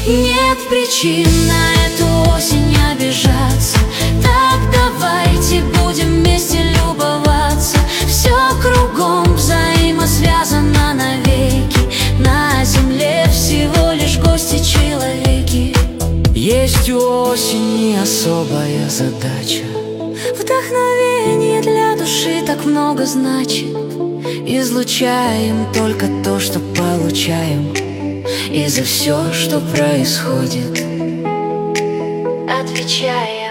Нет причин на эту осень обижаться. Так давайте будем вместе любоваться. Все кругом взаимосвязано навеки. На земле всего лишь гости-человеки. Есть у осени особая задача. Вдохновение для души так много значит. Излучаем только то, что получаем. И за все, что происходит, отвечаем.